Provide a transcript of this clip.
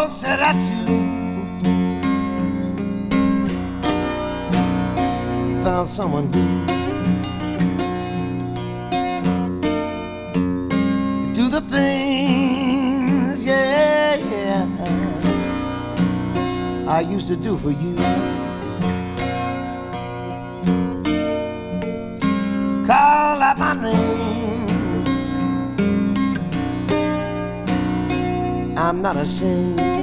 Lord said I too found someone who do the things, yeah, yeah, I used to do for you. Call out my name, I'm not ashamed.